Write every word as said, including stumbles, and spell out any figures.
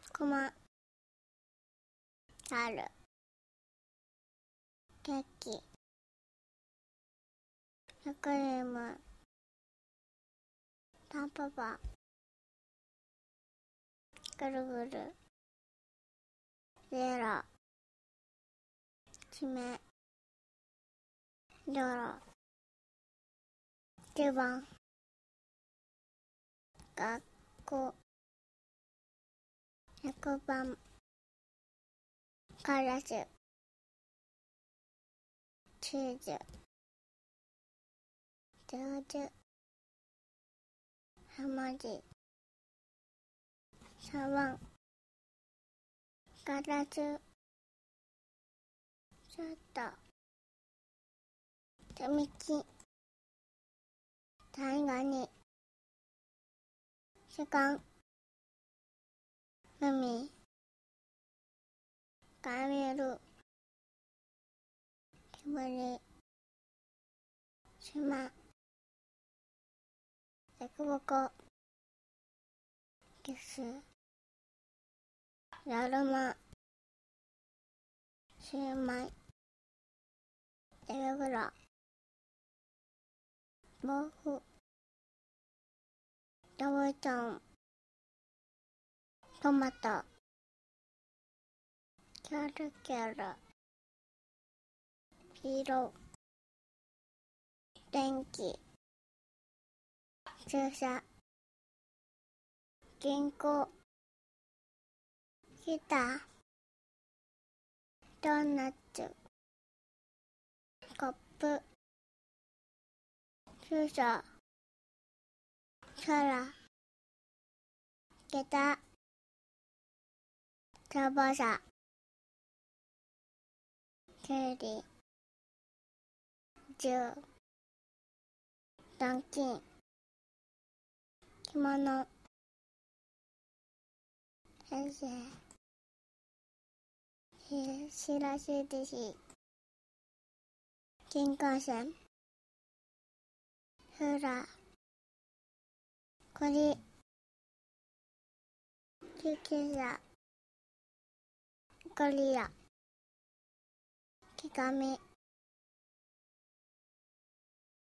コマあるケーキシュクリームタンポポぐるぐるゼロちめドロじゅうばん学校ひゃくばんカラスチーズ上手はまじさわんガラスシャッター手みきタイガニ時間海カメル煙島デコボコキスだるまシューマイ手袋毛布ダブちゃんトマトキャルキャルピロ電気注射銀行ギタードーナツコップ注射空下駄タバサキュウリ銃断金着物先生しらし寿司新幹線フラ栗救急車ゴリラ毛髪